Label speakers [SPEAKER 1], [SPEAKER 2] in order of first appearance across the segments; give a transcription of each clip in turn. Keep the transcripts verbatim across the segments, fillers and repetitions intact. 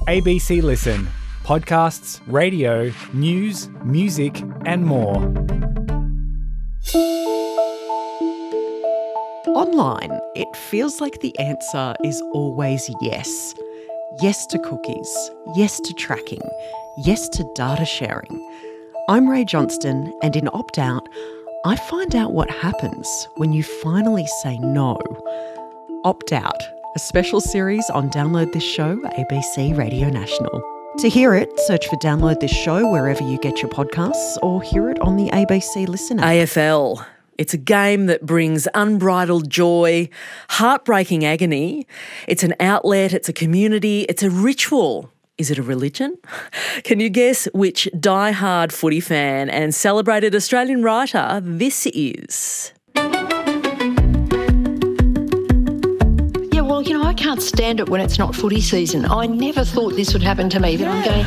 [SPEAKER 1] A B C Listen. Podcasts, radio, news, music and more.
[SPEAKER 2] Online, it feels like the answer is always yes. Yes to cookies, yes to tracking, yes to data sharing. I'm Ray Johnston, and in Opt Out, I find out what happens when you finally say no. Opt Out, a special series on Download This Show, A B C Radio National. To hear it, search for Download This Show wherever you get your podcasts or hear it on the A B C Listen app.
[SPEAKER 3] A F L. It's a game that brings unbridled joy, heartbreaking agony. It's an outlet, it's a community, it's a ritual. Is it a religion? Can you guess which die-hard footy fan and celebrated Australian writer this is?
[SPEAKER 4] Yeah, well, you know, I can't stand it when it's not footy season. I never thought this would happen to me, but I'm going...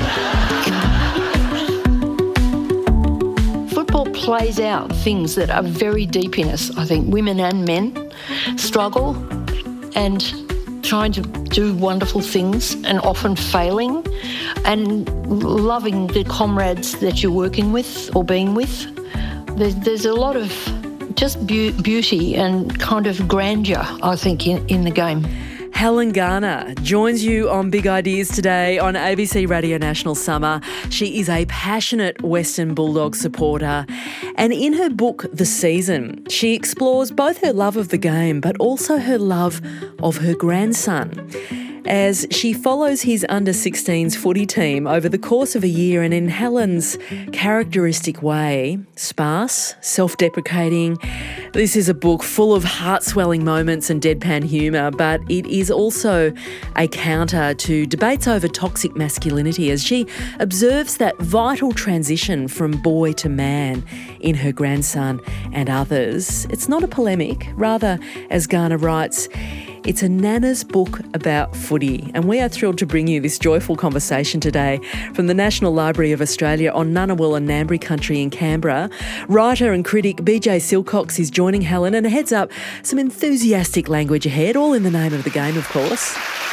[SPEAKER 4] Football plays out things that are very deep in us. I think women and men struggle and trying to do wonderful things and often failing, and loving the comrades that you're working with or being with. There's, there's a lot of just be- beauty and kind of grandeur, I think, in, in the game.
[SPEAKER 3] Helen Garner joins you on Big Ideas today on A B C Radio National Summer. She is a passionate Western Bulldog supporter, and in her book, The Season, she explores both her love of the game but also her love of her grandson, as she follows his under sixteens footy team over the course of a year, and in Helen's characteristic way, sparse, self-deprecating. This is a book full of heart-swelling moments and deadpan humour, but it is also a counter to debates over toxic masculinity, as she observes that vital transition from boy to man in her grandson and others. It's not a polemic, rather, as Garner writes, it's a Nana's book about footy, and we are thrilled to bring you this joyful conversation today from the National Library of Australia on Ngunnawal and Ngambri country in Canberra. Writer and critic B J Silcox is joining Helen, and a heads up, some enthusiastic language ahead, all in the name of the game, of course.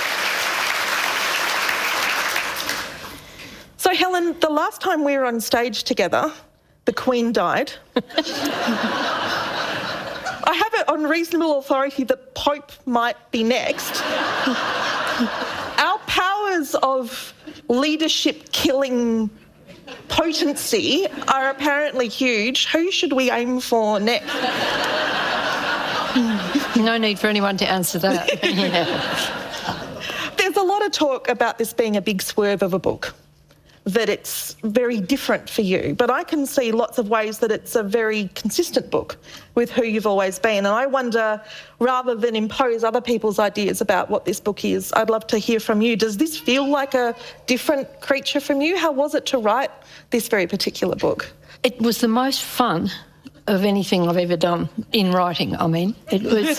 [SPEAKER 5] So Helen, the last time we were on stage together, the Queen died. I have it on reasonable authority that Pope might be next. Our powers of leadership killing potency are apparently huge. Who should we aim for next?
[SPEAKER 4] No need for anyone to answer that.
[SPEAKER 5] There's a lot of talk about this being a big swerve of a book, that it's very different for you, but I can see lots of ways that it's a very consistent book with who you've always been. And I wonder, rather than impose other people's ideas about what this book is, I'd love to hear from you. Does this feel like a different creature from you? How was it to write this very particular book?
[SPEAKER 4] It was the most fun of anything I've ever done in writing, I mean. It was...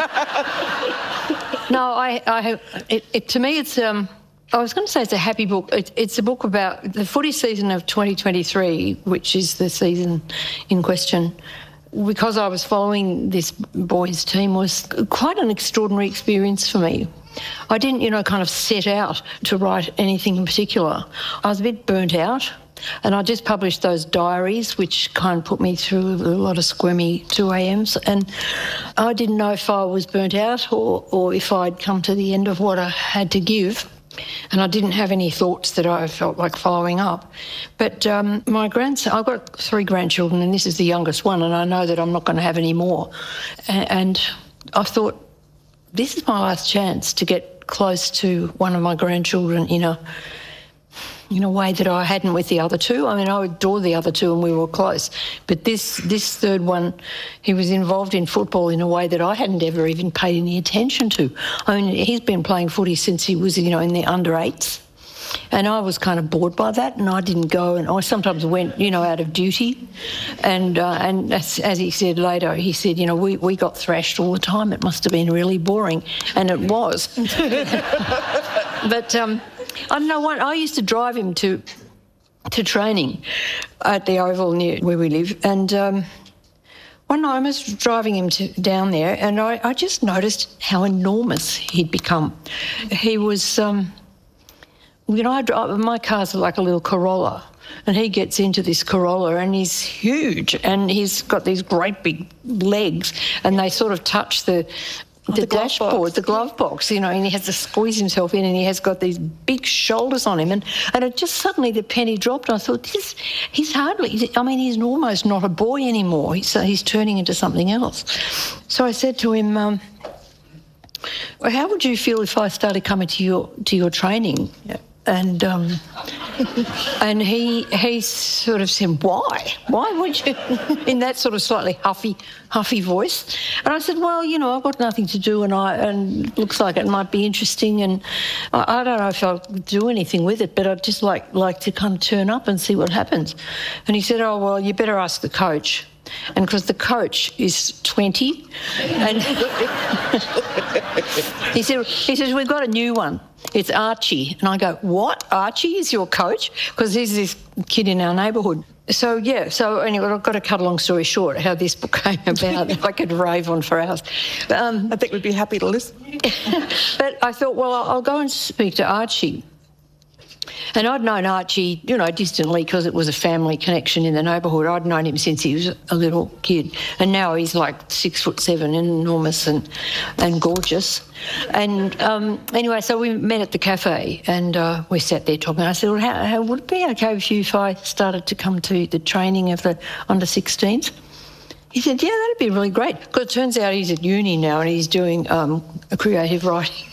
[SPEAKER 4] no, I... I it, it, to me, it's... Um, I was going to say it's a happy book. It, it's a book about the footy season of twenty twenty-three, which is the season in question. Because I was following this boys' team was quite an extraordinary experience for me. I didn't, you know, kind of set out to write anything in particular. I was a bit burnt out, and I just published those diaries, which kind of put me through a lot of squirmy two a.m s, and I didn't know if I was burnt out or, or if I'd come to the end of what I had to give. And I didn't have any thoughts that I felt like following up. But um, my grandson, I've got three grandchildren, and this is the youngest one, and I know that I'm not going to have any more. And, and I thought, this is my last chance to get close to one of my grandchildren in a in a way that I hadn't with the other two. I mean, I adore the other two and we were close. But this this third one, he was involved in football in a way that I hadn't ever even paid any attention to. I mean, he's been playing footy since he was, you know, in the under eights. And I was kind of bored by that, and I didn't go, and I sometimes went, you know, out of duty. And uh, and as, as he said later, he said, you know, we, we got thrashed all the time. It must have been really boring. And it was. But... Um, I don't know, one, I used to drive him to to training at the Oval near where we live, and um, one night I was driving him to, down there, and I, I just noticed how enormous he'd become. He was um, you know, I drive, my car's like a little Corolla, and he gets into this Corolla and he's huge and he's got these great big legs and they sort of touch the the,
[SPEAKER 5] the
[SPEAKER 4] dashboard,
[SPEAKER 5] box.
[SPEAKER 4] the glove box, you know, and he has to squeeze himself in and he has got these big shoulders on him. And, and it just suddenly the penny dropped. I thought, this, he's hardly, I mean, he's almost not a boy anymore. He's, he's turning into something else. So I said to him, um, well, how would you feel if I started coming to your to your training? And um, and he he sort of said, why? Why would you? In that sort of slightly huffy huffy voice. And I said, well, you know, I've got nothing to do and I and it looks like it might be interesting and I, I don't know if I'll do anything with it, but I'd just like like to come turn up and see what happens. And he said, oh, well, you better ask the coach. And because the coach is twenty, and he said, he says, we've got a new one. It's Archie. And I go, what? Archie is your coach? Because he's this kid in our neighbourhood. So, yeah, so anyway, I've got to cut a long story short how this book came about. I could rave on for hours. Um,
[SPEAKER 5] I think we'd be happy to listen.
[SPEAKER 4] But I thought, well, I'll go and speak to Archie. And I'd known Archie, you know, distantly because it was a family connection in the neighbourhood. I'd known him since he was a little kid. And now he's like six foot seven and enormous and, and gorgeous. And um, anyway, so we met at the cafe and uh, we sat there talking. I said, well, how, how would it be okay with you if I started to come to the training of the under sixteens? He said, yeah, that'd be really great. Because it turns out he's at uni now and he's doing um, a creative writing.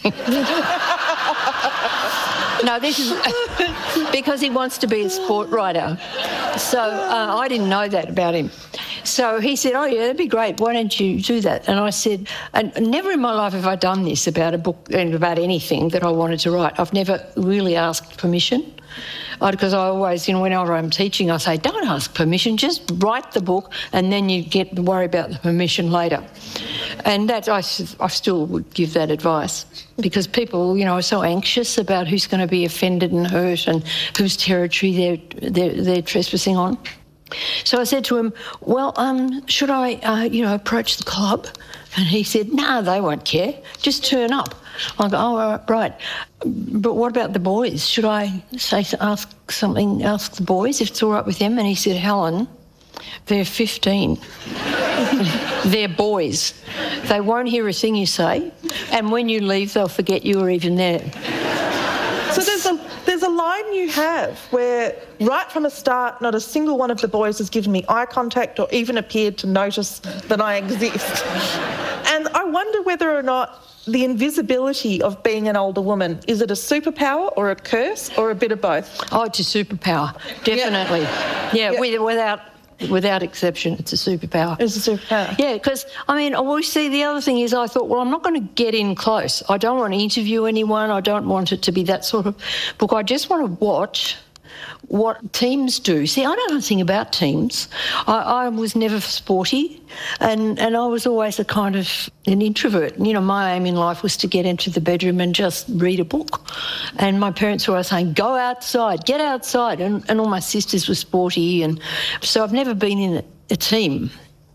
[SPEAKER 4] No, this is because he wants to be a sport writer. So uh, I didn't know that about him. So he said, oh, yeah, that'd be great. Why don't you do that? And I said, and never in my life have I done this about a book and about anything that I wanted to write. I've never really asked permission. Because I always, you know, whenever I'm teaching, I say, don't ask permission, just write the book and then you get to worry about the permission later. And that I, I still would give that advice because people, you know, are so anxious about who's going to be offended and hurt and whose territory they're, they're, they're trespassing on. So I said to him, well, um, should I, uh, you know, approach the club? And he said, no, nah, they won't care. Just turn up. I go, oh, right. But what about the boys? Should I say, ask something, ask the boys if it's all right with them? And he said, Helen, they're fifteen. They're boys. They won't hear a thing you say. And when you leave, they'll forget you were even there.
[SPEAKER 5] So there's a there's a line you have where right from the start, not a single one of the boys has given me eye contact or even appeared to notice that I exist. And I wonder whether or not the invisibility of being an older woman, is it a superpower or a curse or a bit of both?
[SPEAKER 4] Oh, it's a superpower, definitely. Yeah, yeah,
[SPEAKER 5] Yeah.
[SPEAKER 4] without without exception, it's a superpower.
[SPEAKER 5] It's a superpower.
[SPEAKER 4] Yeah, because, I mean, we see the other thing is I thought, well, I'm not going to get in close. I don't want to interview anyone. I don't want it to be that sort of book. I just want to watch what teams do. See, I don't know anything about teams. I, I was never sporty and, and I was always a kind of an introvert. You know, my aim in life was to get into the bedroom and just read a book. And my parents were always saying, go outside, get outside. And, and all my sisters were sporty. And so I've never been in a, a team.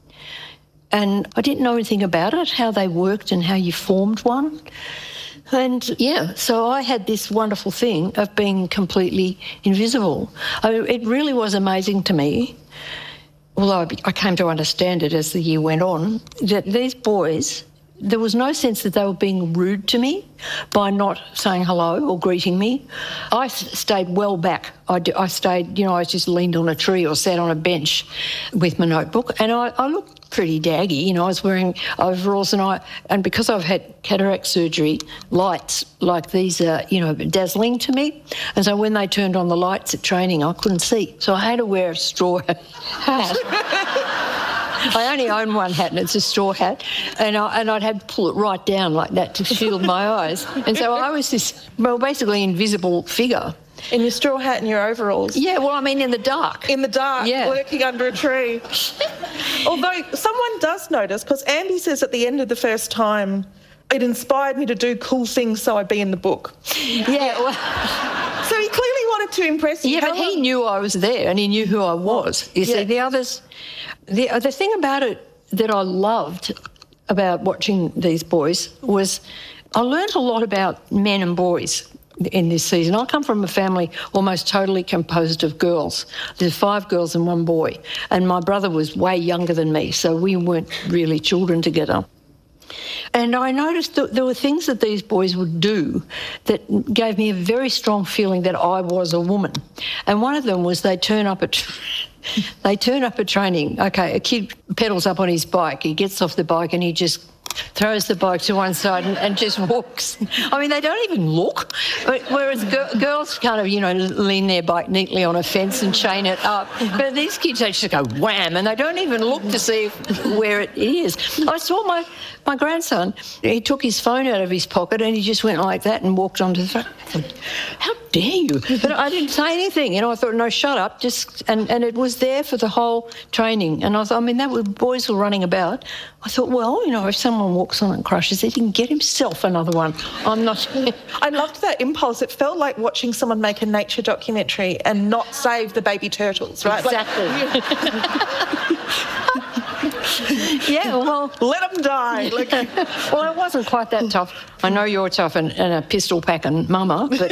[SPEAKER 4] And I didn't know anything about it, how they worked and how you formed one. And, yeah, so I had this wonderful thing of being completely invisible. I mean, it really was amazing to me, although I came to understand it as the year went on, that these boys, there was no sense that they were being rude to me by not saying hello or greeting me. I stayed well back. I, I stayed, you know, I just leaned on a tree or sat on a bench with my notebook and I, I looked pretty daggy, you know, I was wearing overalls and I, and because I've had cataract surgery, lights like these are, you know, dazzling to me. And so when they turned on the lights at training, I couldn't see. So I had to wear a straw hat. I only own one hat and it's a straw hat and, I, and I'd have to pull it right down like that to shield my eyes. And so I was this, well, basically invisible figure.
[SPEAKER 5] In your straw hat and your overalls?
[SPEAKER 4] Yeah, well, I mean in the dark.
[SPEAKER 5] In the dark,
[SPEAKER 4] yeah.
[SPEAKER 5] Lurking under a tree. Although someone does notice, because Andy says at the end of the first time, it inspired me to do cool things so I'd be in the book.
[SPEAKER 4] Yeah, well...
[SPEAKER 5] So he clearly wanted to impress you.
[SPEAKER 4] Yeah,
[SPEAKER 5] How
[SPEAKER 4] but he
[SPEAKER 5] long-
[SPEAKER 4] knew I was there and he knew who I was. You see,
[SPEAKER 5] Yeah.
[SPEAKER 4] the others... The, the thing about it that I loved about watching these boys was I learned a lot about men and boys in this season. I come from a family almost totally composed of girls. There's five girls and one boy, and my brother was way younger than me, so we weren't really children together. And I noticed that there were things that these boys would do that gave me a very strong feeling that I was a woman. And one of them was they'd turn up at... They turn up at training. Okay, a kid pedals up on his bike. He gets off the bike and he just throws the bike to one side and, and just walks. I mean, they don't even look. Whereas g- girls kind of, you know, lean their bike neatly on a fence and chain it up. But these kids, they just go wham, and they don't even look to see where it is. I saw my, my grandson, he took his phone out of his pocket and he just went like that and walked onto the front. I thought, how dare you? But I didn't say anything. You know, I thought, no, shut up. Just and, and it was there for the whole training. And I thought, I mean, that was, boys were running about. I thought, well, you know, if someone walks on and crushes it, he can get himself another one. I'm not...
[SPEAKER 5] I loved that impulse. It felt like watching someone make a nature documentary and not save the baby turtles, right?
[SPEAKER 4] Exactly.
[SPEAKER 5] Like,
[SPEAKER 4] yeah, well...
[SPEAKER 5] Let them die. Like...
[SPEAKER 4] Well, it wasn't quite that tough. I know you're tough and, and a pistol-packing mama, but...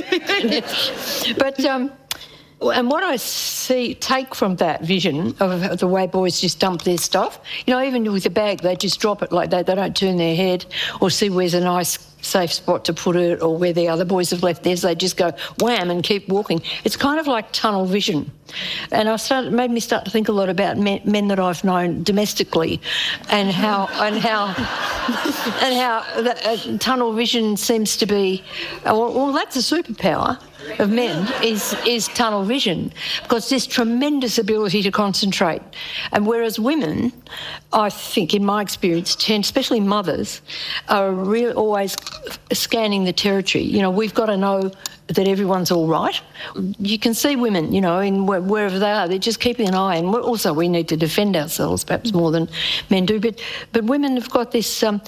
[SPEAKER 4] but, um... And what I see, take from that vision of the way boys just dump their stuff, you know, even with a bag, they just drop it like that. They don't turn their head or see where's a nice, safe spot to put it or where the other boys have left theirs. They just go wham and keep walking. It's kind of like tunnel vision. And I started, made me start to think a lot about men, men that I've known domestically and how and how and how the, uh, tunnel vision seems to be. Well, well, that's a superpower of men is is tunnel vision, because there's tremendous ability to concentrate. And whereas women, I think, in my experience, tend, especially mothers, are really always scanning the territory. You know, we've got to know that everyone's all right. You can see women, you know, in wh- wherever they are, they're just keeping an eye. And also we need to defend ourselves perhaps more than men do. But but women have got this... Um,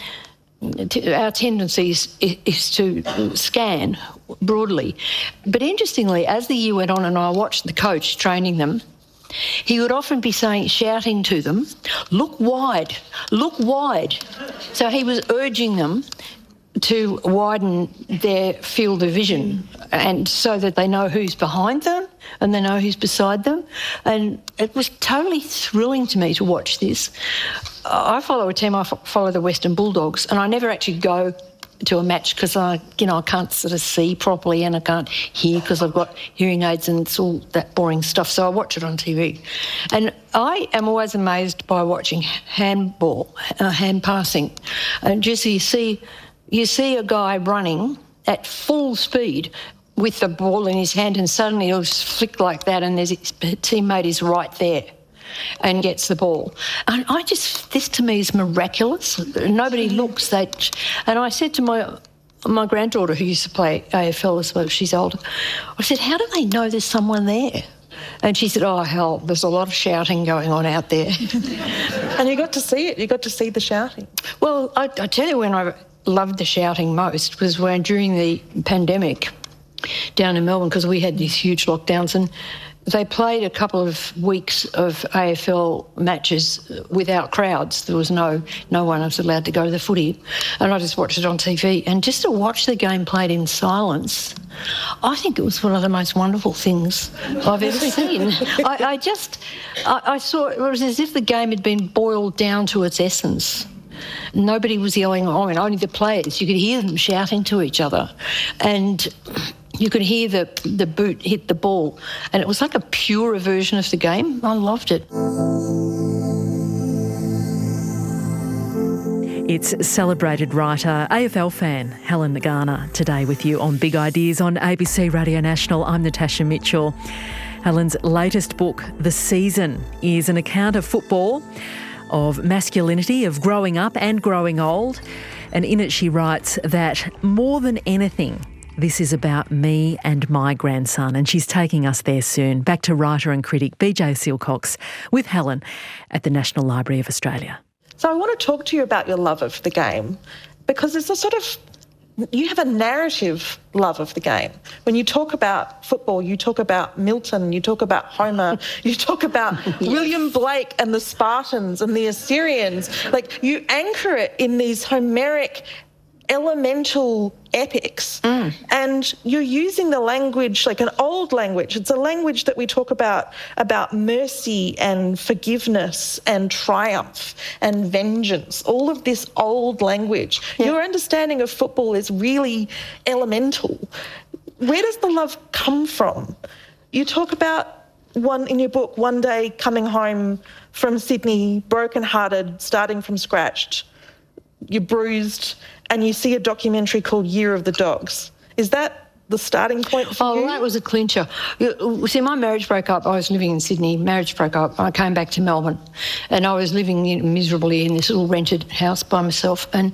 [SPEAKER 4] T- our tendency is, is to scan broadly. But interestingly, as the year went on and I watched the coach training them, he would often be saying, shouting to them, look wide, look wide. So he was urging them to widen their field of vision, and so that they know who's behind them and they know who's beside them. And it was totally thrilling to me to watch this. I follow a team, I follow the Western Bulldogs, and I never actually go to a match because I, you know, I can't sort of see properly and I can't hear because I've got hearing aids and it's all that boring stuff. So I watch it on T V. And I am always amazed by watching handball, uh, hand passing. And just you see, you see a guy running at full speed with the ball in his hand, and suddenly he'll just flick like that and there's his teammate is right there and gets the ball. And I just, this to me is miraculous. Nobody looks that. And I said to my my granddaughter, who used to play A F L as well, she's older, I said, how do they know there's someone there? And she said, oh, hell, there's a lot of shouting going on out there.
[SPEAKER 5] And you got to see it, you got to see the shouting.
[SPEAKER 4] Well, I, I tell you when I loved the shouting most was when during the pandemic down in Melbourne, because we had these huge lockdowns, and they played a couple of weeks of A F L matches without crowds. There was no no one was allowed to go to the footy. And I just watched it on T V. And just to watch the game played in silence, I think it was one of the most wonderful things I've ever seen. I, I just, I, I saw it was as if the game had been boiled down to its essence. Nobody was yelling, I mean, only the players. You could hear them shouting to each other. And you could hear the, the boot hit the ball, and it was like a purer version of the game. I loved it.
[SPEAKER 3] It's celebrated writer, A F L fan, Helen Nagana, today with you on Big Ideas on A B C Radio National. I'm Natasha Mitchell. Helen's latest book, The Season, is an account of football, of masculinity, of growing up and growing old. And in it she writes that more than anything, this is about me and my grandson, and she's taking us there soon. Back to writer and critic B J Silcox with Helen at the National Library of Australia.
[SPEAKER 5] So I want to talk to you about your love of the game, because it's a sort of, you have a narrative love of the game. When you talk about football, you talk about Milton, you talk about Homer, you talk about yes. William Blake and the Spartans and the Assyrians. Like, you anchor it in these Homeric, elemental epics. Mm. And you're using the language, like an old language. It's a language that we talk about, about mercy and forgiveness and triumph and vengeance, all of this old language. Yeah. Your understanding of football is really elemental. Where does the love come from? You talk about one in your book, one day coming home from Sydney, brokenhearted, starting from scratch, you're bruised, and you see a documentary called Year of the Dogs. Is that the starting point for
[SPEAKER 4] oh,
[SPEAKER 5] you?
[SPEAKER 4] Oh, that was a clincher. See, my marriage broke up. I was living in Sydney. Marriage broke up. I came back to Melbourne, and I was living in, miserably in this little rented house by myself. And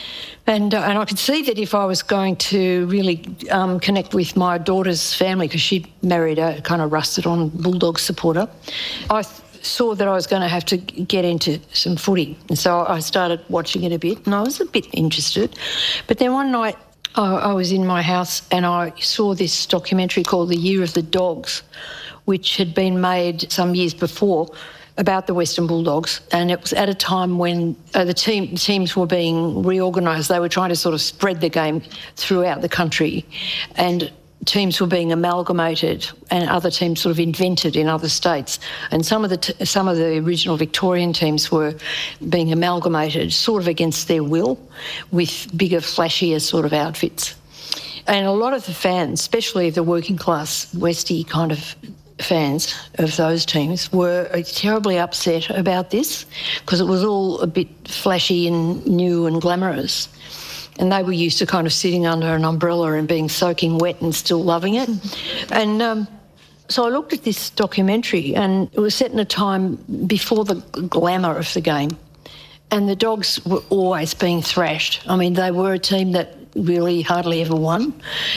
[SPEAKER 4] and uh, and I could see that if I was going to really um, connect with my daughter's family, because she married a kind of rusted-on Bulldogs supporter, I th- saw that I was going to have to get into some footy. And so I started watching it a bit, and I was a bit interested. But then one night I, I was in my house and I saw this documentary called The Year of the Dogs, which had been made some years before about the Western Bulldogs, and it was at a time when uh, the team teams were being reorganised. They were trying to sort of spread the game throughout the country, and teams were being amalgamated and other teams sort of invented in other states. And some of the t- some of the original Victorian teams were being amalgamated sort of against their will with bigger, flashier sort of outfits. And a lot of the fans, especially the working class Westie kind of fans of those teams, were terribly upset about this because it was all a bit flashy and new and glamorous. And they were used to kind of sitting under an umbrella and being soaking wet and still loving it. And um, so I looked at this documentary, and it was set in a time before the glamour of the game. And the Dogs were always being thrashed. I mean, they were a team that really hardly ever won.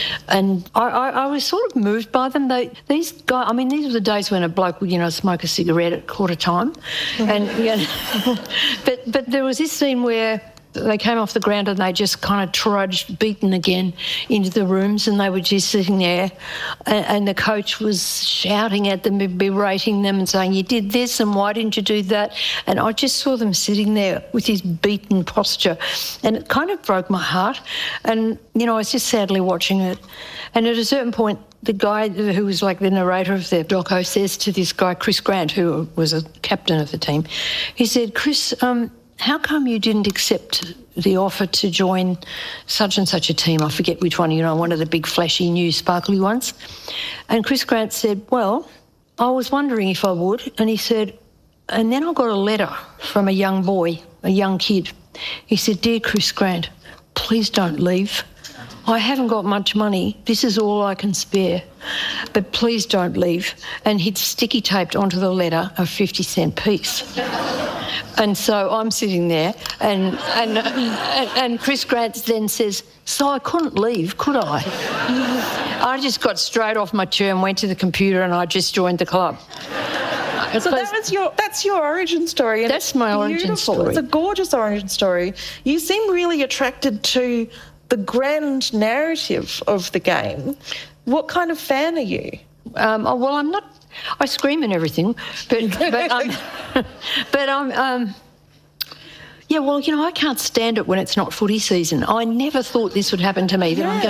[SPEAKER 4] And I, I, I was sort of moved by them. They, these guys, I mean, these were the days when a bloke would, you know, smoke a cigarette at quarter time. And, you know, but, but there was this scene where they came off the ground and they just kind of trudged, beaten again, into the rooms, and they were just sitting there, and, and the coach was shouting at them, berating them and saying, you did this and why didn't you do that? And I just saw them sitting there with this beaten posture, and it kind of broke my heart. And, you know, I was just sadly watching it. And at a certain point, the guy who was like the narrator of the doco says to this guy, Chris Grant, who was a captain of the team, he said, Chris, um, how come you didn't accept the offer to join such and such a team? I forget which one, you know, one of the big flashy new sparkly ones. And Chris Grant said, well, I was wondering if I would. And he said, and then I got a letter from a young boy, a young kid. He said, dear Chris Grant, please don't leave. I haven't got much money. This is all I can spare. But please don't leave. And he'd sticky taped onto the letter a fifty cent piece. And so I'm sitting there, and and, and and Chris Grant then says, so I couldn't leave, could I? I just got straight off my chair and went to the computer, and I just joined the club.
[SPEAKER 5] So that was your, that's your origin story. And
[SPEAKER 4] that's my origin
[SPEAKER 5] beautiful.
[SPEAKER 4] story.
[SPEAKER 5] It's a gorgeous origin story. You seem really attracted to the grand narrative of the game. What kind of fan are you?
[SPEAKER 4] Um, oh, well, I'm not... I scream and everything, but but um, but I'm um, yeah. Well, you know, I can't stand it when it's not footy season. I never thought this would happen to me. That
[SPEAKER 5] yeah.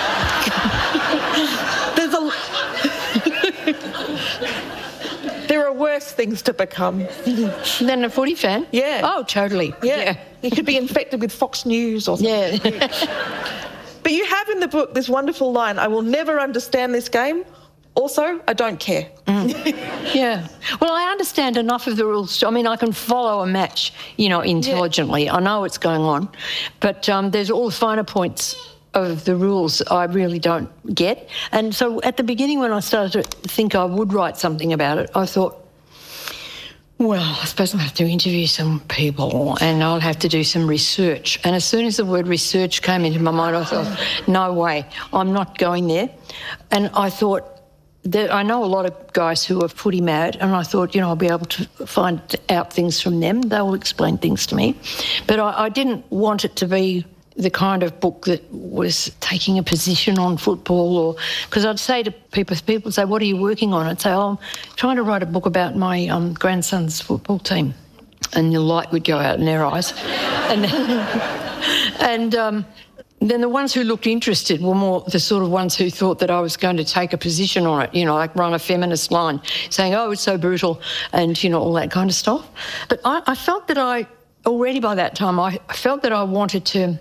[SPEAKER 4] I'm
[SPEAKER 5] going. There's a. There are worse things to become
[SPEAKER 4] than a footy fan.
[SPEAKER 5] Yeah.
[SPEAKER 4] Oh, totally.
[SPEAKER 5] Yeah.
[SPEAKER 4] yeah.
[SPEAKER 5] You could be infected with Fox News or something.
[SPEAKER 4] Yeah.
[SPEAKER 5] But you have in the book this wonderful line: "I will never understand this game. Also, I don't care."
[SPEAKER 4] Mm. Yeah. Well, I understand enough of the rules. I mean, I can follow a match, you know, intelligently. Yeah. I know what's going on. But um, there's all the finer points of the rules I really don't get. And so at the beginning, when I started to think I would write something about it, I thought, well, I suppose I'll have to interview some people and I'll have to do some research. And as soon as the word research came into my mind, I thought, no way, I'm not going there. And I thought, that I know a lot of guys who are footy mad, and I thought, you know, I'll be able to find out things from them. They will explain things to me. But I, I didn't want it to be the kind of book that was taking a position on football, or because I'd say to people, people say, what are you working on? I'd say, oh, I'm trying to write a book about my um, grandson's football team. And the light would go out in their eyes. and and um, then the ones who looked interested were more the sort of ones who thought that I was going to take a position on it, you know, like run a feminist line, saying, oh, it's so brutal and, you know, all that kind of stuff. But I, I felt that I, already by that time, I felt that I wanted to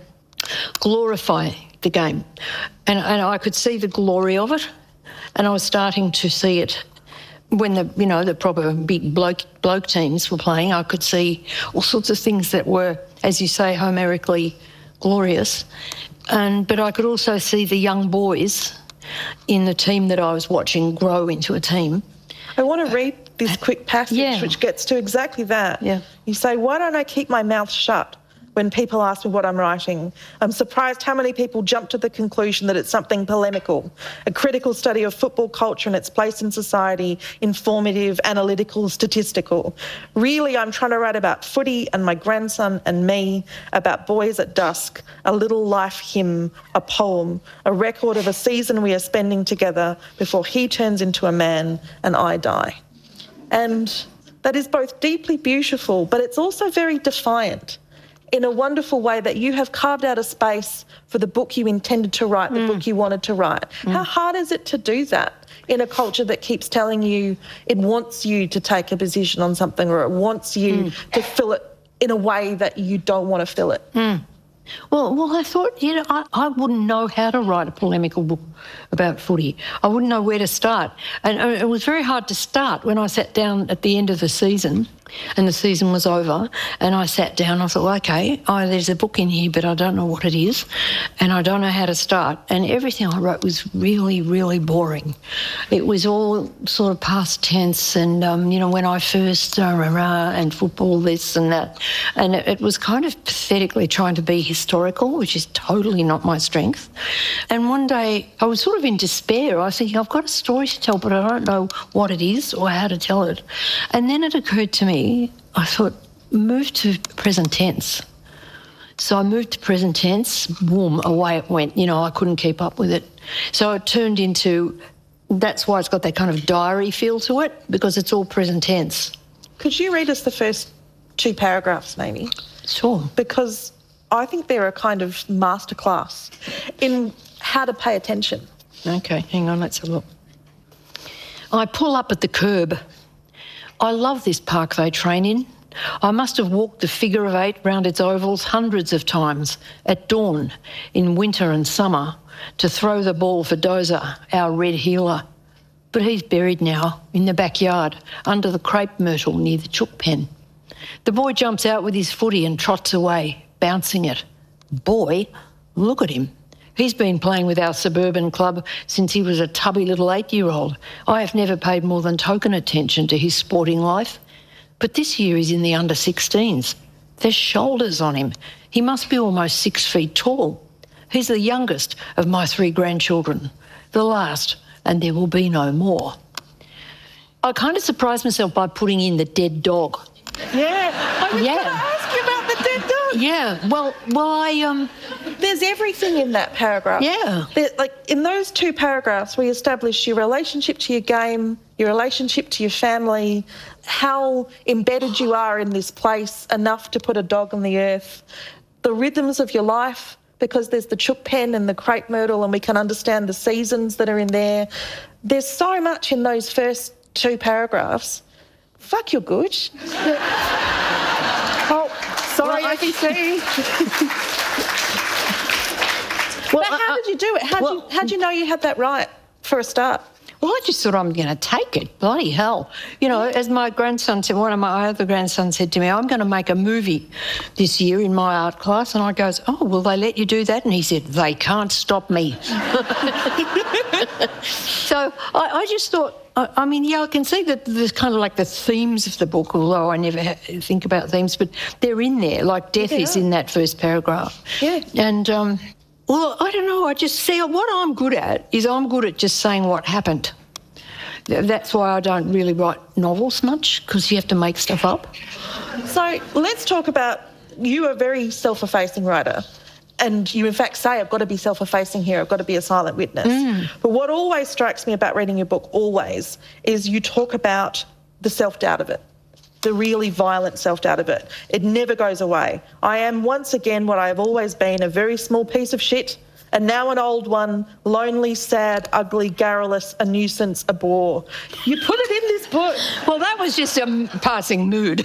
[SPEAKER 4] glorify the game. And, and I could see the glory of it, and I was starting to see it when the, you know, the proper big bloke, bloke teams were playing. I could see all sorts of things that were, as you say, Homerically glorious. And but I could also see the young boys in the team that I was watching grow into a team.
[SPEAKER 5] I want to read this quick passage
[SPEAKER 4] yeah.
[SPEAKER 5] which gets to exactly that.
[SPEAKER 4] Yeah.
[SPEAKER 5] You say, why don't I keep my mouth shut when people ask me what I'm writing? I'm surprised how many people jump to the conclusion that it's something polemical, a critical study of football culture and its place in society, informative, analytical, statistical. Really, I'm trying to write about footy and my grandson and me, about boys at dusk, a little life hymn, a poem, a record of a season we are spending together before he turns into a man and I die. And that is both deeply beautiful, but it's also very defiant, in a wonderful way that you have carved out a space for the book you intended to write, the mm. book you wanted to write. Mm. How hard is it to do that in a culture that keeps telling you it wants you to take a position on something, or it wants you mm. to fill it in a way that you don't want to fill it?
[SPEAKER 4] Mm. Well, well, I thought, you know, I, I wouldn't know how to write a polemical book about footy. I wouldn't know where to start. And it was very hard to start when I sat down at the end of the season and the season was over, and I sat down, I thought, okay, oh, there's a book in here, but I don't know what it is, and I don't know how to start. And everything I wrote was really, really boring. It was all sort of past tense and, um, you know, when I first, uh, rah, rah, and football this and that. And it, it was kind of pathetically trying to be historical, which is totally not my strength. And one day I was sort of in despair. I was thinking, I've got a story to tell, but I don't know what it is or how to tell it. And then it occurred to me, I thought, move to present tense. So I moved to present tense, boom, away it went. You know, I couldn't keep up with it. So it turned into, that's why it's got that kind of diary feel to it, because it's all present tense.
[SPEAKER 5] Could you read us the first two paragraphs, maybe?
[SPEAKER 4] Sure.
[SPEAKER 5] Because I think they're a kind of masterclass in how to pay attention.
[SPEAKER 4] Okay, hang on, let's have a look. I pull up at the curb. I love this park they train in. I must have walked the figure of eight round its ovals hundreds of times at dawn, in winter and summer, to throw the ball for Dozer, our red heeler. But he's buried now in the backyard under the crepe myrtle near the chook pen. The boy jumps out with his footy and trots away, bouncing it. Boy, look at him. He's been playing with our suburban club since he was a tubby little eight-year-old. I have never paid more than token attention to his sporting life. But this year he's in the under sixteens. There's shoulders on him. He must be almost six feet tall. He's the youngest of my three grandchildren, the last, and there will be no more. I kind of surprised myself by putting in the dead dog.
[SPEAKER 5] Yeah, I was
[SPEAKER 4] Yeah.
[SPEAKER 5] going to ask you about the dead dog.
[SPEAKER 4] Yeah, well, well, I um.
[SPEAKER 5] There's everything in that paragraph.
[SPEAKER 4] Yeah.
[SPEAKER 5] There, like in those two paragraphs, we establish your relationship to your game, your relationship to your family, how embedded you are in this place, enough to put a dog on the earth, the rhythms of your life, because there's the chook pen and the crepe myrtle, and we can understand the seasons that are in there. There's so much in those first two paragraphs. Fuck, you're good. Oh, sorry,
[SPEAKER 4] Well, I-
[SPEAKER 5] A B C. Well, but how
[SPEAKER 4] I-
[SPEAKER 5] did you do it? How
[SPEAKER 4] well-
[SPEAKER 5] did you, how'd you know you had that right for a start?
[SPEAKER 4] Well, I just thought I'm going to take it. Bloody hell. You know, as my grandson said, one of my other grandsons said to me, I'm going to make a movie this year in my art class. And I goes, oh, will they let you do that? And he said, they can't stop me. So I, I just thought, I, I mean, yeah, I can see that there's kind of like the themes of the book, although I never ha- think about themes, but they're in there, like death
[SPEAKER 5] Yeah.
[SPEAKER 4] is in that first paragraph.
[SPEAKER 5] Yeah.
[SPEAKER 4] And, um, well, I don't know, I just see, what I'm good at is I'm good at just saying what happened. Th- That's why I don't really write novels much, because you have to make stuff up.
[SPEAKER 5] So let's talk about, you are a very self-effacing writer, and you in fact say, I've got to be self-effacing here, I've got to be a silent witness. Mm. But what always strikes me about reading your book, always, is you talk about the self-doubt of it. the really violent self-doubt of it. It never goes away. I am once again what I have always been, a very small piece of shit, and now an old one, lonely, sad, ugly, garrulous, a nuisance, a bore. You put it in this book.
[SPEAKER 4] Well, that was just a passing mood.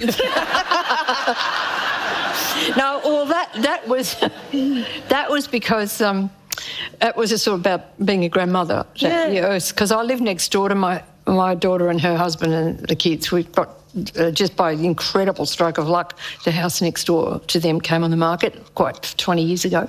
[SPEAKER 4] No, well, that that was that was because um, it was a sort of about being a grandmother.
[SPEAKER 5] Yeah.
[SPEAKER 4] Because I live next door to my my daughter and her husband and the kids. We've got uh, just by an incredible stroke of luck, the house next door to them came on the market quite twenty years ago.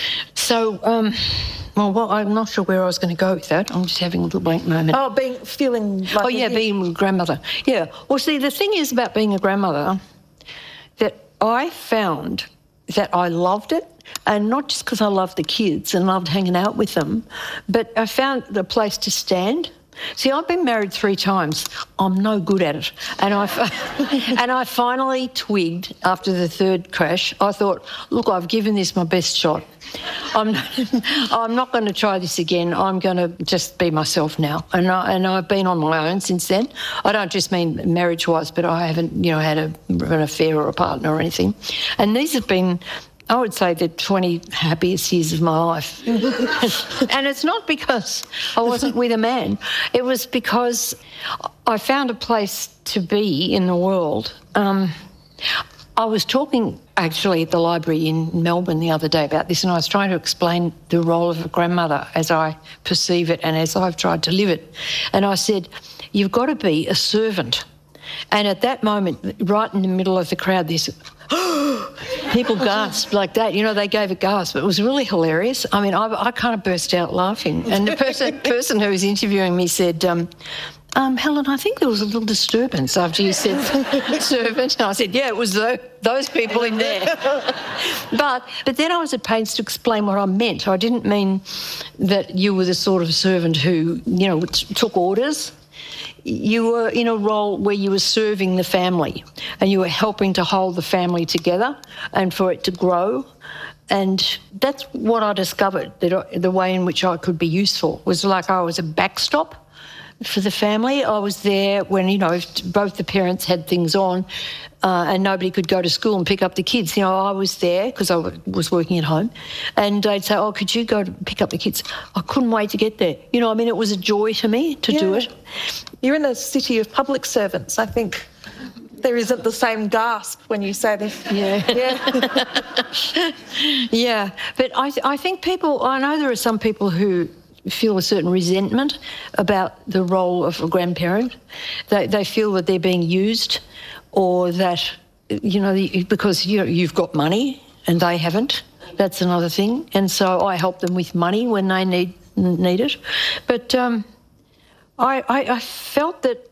[SPEAKER 4] So, um, well, well, I'm not sure where I was going to go with that. I'm just having a little blank moment.
[SPEAKER 5] Oh, being feeling like
[SPEAKER 4] Oh, yeah,
[SPEAKER 5] a-
[SPEAKER 4] being a grandmother. Yeah. Well, see, the thing is about being a grandmother that I found that I loved it, and not just because I loved the kids and loved hanging out with them, but I found the place to stand. See, I've been married three times. I'm no good at it. And I, and I finally twigged after the third crash. I thought, look, I've given this my best shot. I'm, I'm not going to try this again. I'm going to just be myself now. And, I, and I've been on my own since then. I don't just mean marriage-wise, but I haven't, you know, had a, an affair or a partner or anything. And these have been, I would say, the twenty happiest years of my life. And it's not because I wasn't with a man. It was because I found a place to be in the world. Um, I was talking actually at the library in Melbourne the other day about this, and I was trying to explain the role of a grandmother as I perceive it and as I've tried to live it. And I said, you've got to be a servant. And at that moment, right in the middle of the crowd, this people gasped like that. You know, they gave a gasp. It was really hilarious. I mean, I, I kind of burst out laughing. And the person person who was interviewing me said, um, um, Helen, I think there was a little disturbance after you said servant. And I said, yeah, it was the, those people in there. but but then I was at pains to explain what I meant. I didn't mean that you were the sort of servant who, you know, t- took orders. You were in a role where you were serving the family and you were helping to hold the family together and for it to grow. And that's what I discovered, that I, the way in which I could be useful was like I was a backstop for the family. I was there when, you know, if both the parents had things on uh, and nobody could go to school and pick up the kids. You know, I was there because I w- was working at home, and they'd say, oh, could you go to pick up the kids? I couldn't wait to get there. You know, I mean, it was a joy to me to
[SPEAKER 5] Yeah.
[SPEAKER 4] do it.
[SPEAKER 5] You're in a city of public servants. I think there isn't the same gasp when you say this.
[SPEAKER 4] Yeah.
[SPEAKER 5] Yeah.
[SPEAKER 4] Yeah, but I, th- I think people, I know there are some people who feel a certain resentment about the role of a grandparent. They, they feel that they're being used, or that, you know, because you know, you've got money and they haven't. That's another thing. And so I help them with money when they need need it. But um, I, I, I felt that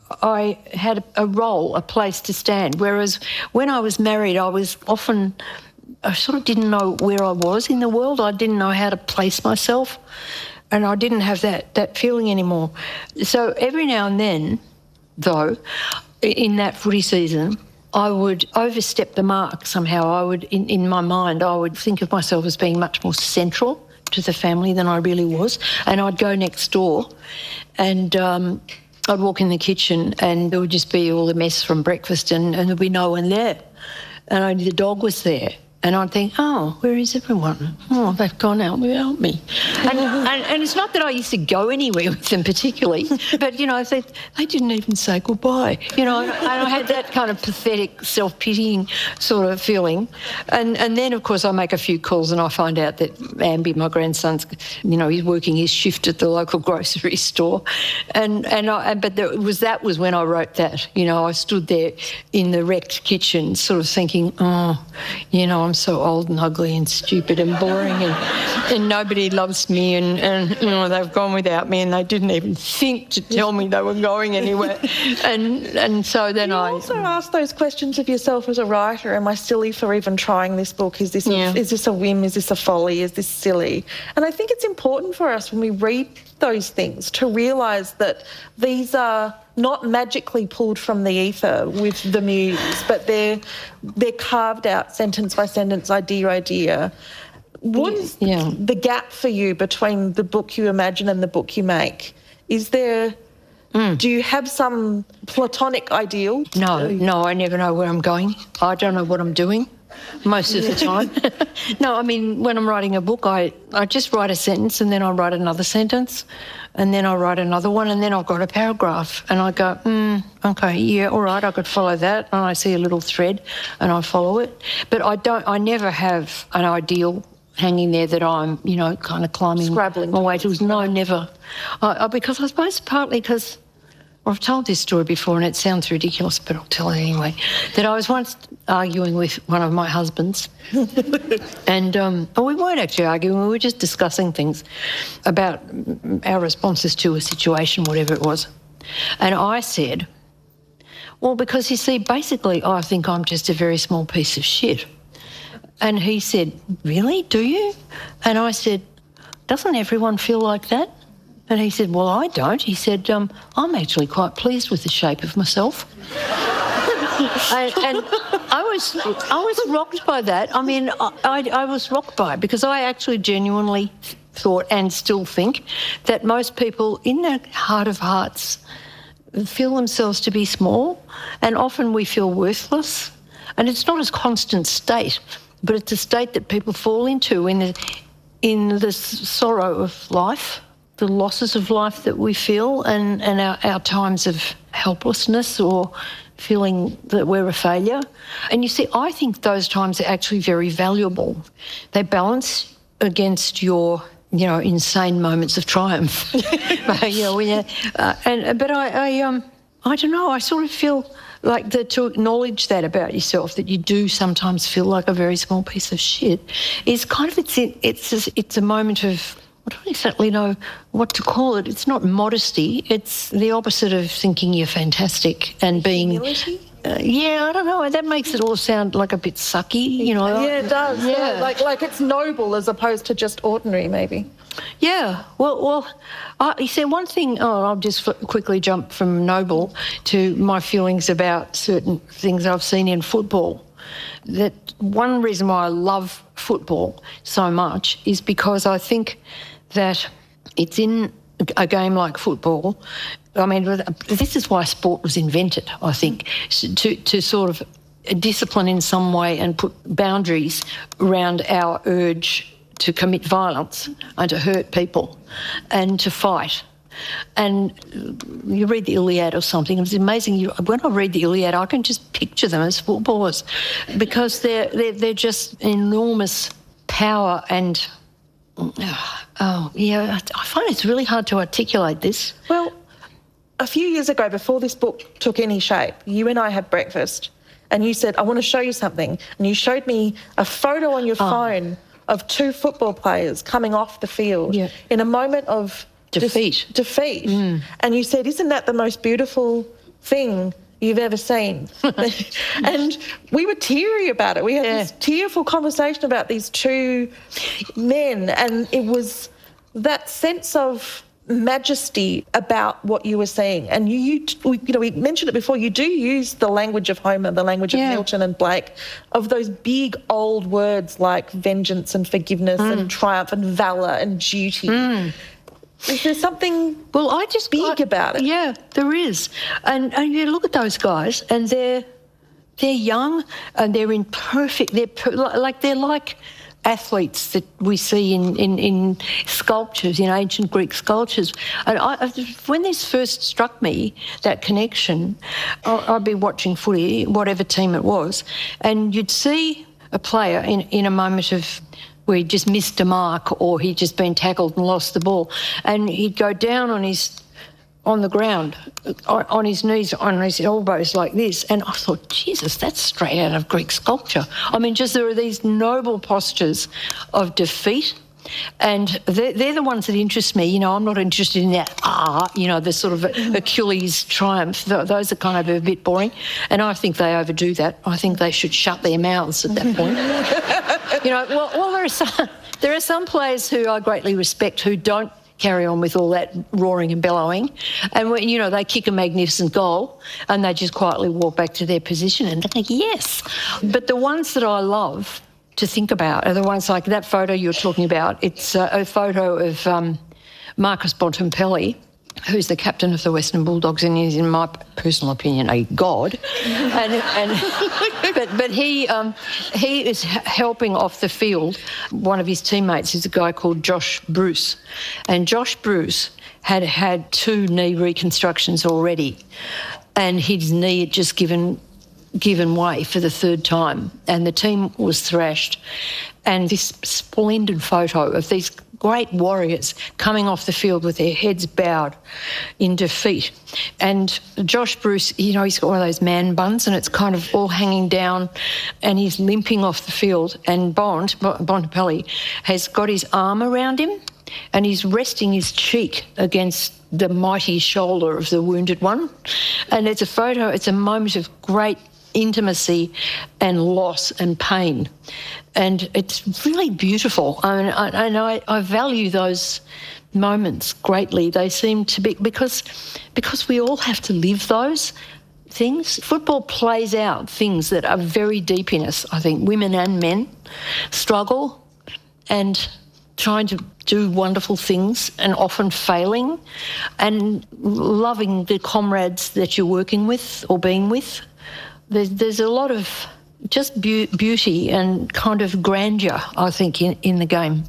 [SPEAKER 4] I had a role, a place to stand, whereas when I was married, I was often, I sort of didn't know where I was in the world. I didn't know how to place myself, and I didn't have that, that feeling anymore. So every now and then, though, in that footy season, I would overstep the mark somehow. I would, in, in my mind, I would think of myself as being much more central to the family than I really was, and I'd go next door and um, I'd walk in the kitchen and there would just be all the mess from breakfast, and, and there'd be no one there. And only the dog was there. And I'd think, oh, where is everyone? Oh, they've gone out without me. And, and, and it's not that I used to go anywhere with them particularly, but, you know, they, they didn't even say goodbye. You know, and I had that kind of pathetic, self-pitying sort of feeling. And and then, of course, I make a few calls and I find out that Ambi, my grandson's, you know, he's working his shift at the local grocery store. And, and I, but there was, that was when I wrote that. You know, I stood there in the wrecked kitchen sort of thinking, oh, you know, I'm so old and ugly and stupid and boring, and, and nobody loves me, and, and you know, they've gone without me, and they didn't even think to tell me they were going anywhere. And and so then
[SPEAKER 5] You
[SPEAKER 4] I
[SPEAKER 5] also ask those questions of yourself as a writer. Am I silly for even trying this book? Is this a,
[SPEAKER 4] Yeah.
[SPEAKER 5] is this a whim? Is this a folly? Is this silly? And I think it's important for us when we read those things to realise that these are not magically pulled from the ether with the muse, but they're they're carved out sentence by sentence, idea idea. What is
[SPEAKER 4] Yeah.
[SPEAKER 5] the gap for you between the book you imagine and the book you make? Is there Mm. Do you have some platonic ideal?
[SPEAKER 4] No, no, I never know where I'm going. I don't know what I'm doing most of the time. No, I mean, when I'm writing a book, I, I just write a sentence and then I write another sentence and then I'll write another one and then I've got a paragraph and I go, mm, okay, yeah, all right, I could follow that, and I see a little thread and I follow it. But I don't, I never have an ideal hanging there that I'm, you know, kind of climbing
[SPEAKER 5] Scrabbling
[SPEAKER 4] my way towards. No, never. I, I, because I suppose partly because I've told this story before and it sounds ridiculous, but I'll tell it anyway, that I was once arguing with one of my husbands and um, well, we weren't actually arguing, we were just discussing things about our responses to a situation, whatever it was. And I said, well, because you see, basically I think I'm just a very small piece of shit. And he said, really, do you? And I said, doesn't everyone feel like that? And he said, well, I don't. He said, um, I'm actually quite pleased with the shape of myself. and, and I was I was rocked by that. I mean, I, I, I was rocked by it because I actually genuinely thought and still think that most people in their heart of hearts feel themselves to be small, and often we feel worthless. And it's not a constant state, but it's a state that people fall into in the, in the sorrow of life, the losses of life that we feel, and, and our, our times of helplessness or feeling that we're a failure. And you see, I think those times are actually very valuable. They balance against your, you know, insane moments of triumph. you know, when you, uh, and but I, I, um, I don't know. I sort of feel like the, to acknowledge that about yourself, that you do sometimes feel like a very small piece of shit, is kind of it's it's a, it's a moment of, I don't exactly know what to call it. It's not modesty. It's the opposite of thinking you're fantastic and being.
[SPEAKER 5] Humility?
[SPEAKER 4] Uh, yeah, I don't know. That makes it all sound like a bit sucky, you know.
[SPEAKER 5] Yeah, it does.
[SPEAKER 4] Yeah.
[SPEAKER 5] Yeah. Like like it's noble as opposed to just ordinary, maybe.
[SPEAKER 4] Yeah, well, well, I, you see, one thing, oh, I'll just f- quickly jump from noble to my feelings about certain things I've seen in football. That one reason why I love football so much is because I think that it's in a game like football. I mean, this is why sport was invented, I think, to, to sort of discipline in some way and put boundaries around our urge to commit violence and to hurt people and to fight. And you read the Iliad or something, it's amazing. You, when I read the Iliad, I can just picture them as footballers because they're, they're, they're just enormous power and, oh, yeah, I find it's really hard to articulate this.
[SPEAKER 5] Well, a few years ago, before this book took any shape, you and I had breakfast and you said, I want to show you something. And you showed me a photo on your
[SPEAKER 4] Oh.
[SPEAKER 5] phone of two football players coming off the field
[SPEAKER 4] Yeah.
[SPEAKER 5] in a moment of
[SPEAKER 4] Defeat.
[SPEAKER 5] Dis- defeat. Mm. And you said, isn't that the most beautiful thing you've ever seen? And we were teary about it. We had
[SPEAKER 4] Yeah.
[SPEAKER 5] this tearful conversation about these two men, and it was that sense of majesty about what you were saying. And you, you, we, you know, we mentioned it before, you do use the language of Homer, the language of
[SPEAKER 4] Yeah.
[SPEAKER 5] Milton and Blake, of those big old words like vengeance and forgiveness
[SPEAKER 4] Mm.
[SPEAKER 5] and triumph and valour and duty.
[SPEAKER 4] Mm.
[SPEAKER 5] Is there something
[SPEAKER 4] Well, I just
[SPEAKER 5] big
[SPEAKER 4] I-
[SPEAKER 5] about it?
[SPEAKER 4] Yeah, there is, and and you look at those guys, and they're they're young and they're in perfect. They're per, like they're like athletes that we see in, in, in sculptures, in ancient Greek sculptures. And I, when this first struck me, that connection, I, I'd be watching footy, whatever team it was, and you'd see a player in in a moment of where he just missed a mark or he'd just been tackled and lost the ball, and he'd go down on his on the ground, on, on his knees, on his elbows like this, and I thought, Jesus, that's straight out of Greek sculpture. I mean, just there are these noble postures of defeat, and they're, they're the ones that interest me. You know, I'm not interested in that, ah, you know, the sort of Achilles triumph. Th- those are kind of a bit boring, and I think they overdo that. I think they should shut their mouths at that point. You know, well, well there, are some, there are some players who I greatly respect who don't carry on with all that roaring and bellowing. And, when, you know, they kick a magnificent goal and they just quietly walk back to their position and they think, yes. But the ones that I love to think about are the ones like that photo you're talking about. It's uh, a photo of um, Marcus Bontempelli, who's the captain of the Western Bulldogs, and is, in my personal opinion, a god. and, and but but he um, he is helping off the field. One of his teammates is a guy called Josh Bruce, and Josh Bruce had had two knee reconstructions already, and his knee had just given given way for the third time, and the team was thrashed. And this splendid photo of these great warriors coming off the field with their heads bowed in defeat. And Josh Bruce, you know, he's got one of those man buns and it's kind of all hanging down and he's limping off the field. And Bond, Bontempelli, has got his arm around him and he's resting his cheek against the mighty shoulder of the wounded one. And it's a photo, it's a moment of great intimacy and loss and pain. And it's really beautiful. I mean, I, and I, I value those moments greatly. They seem to be, because, because we all have to live those things. Football plays out things that are very deep in us. I think women and men struggle and trying to do wonderful things and often failing, and loving the comrades that you're working with or being with. There's, there's a lot of just be- beauty and kind of grandeur, I think, in, in the game.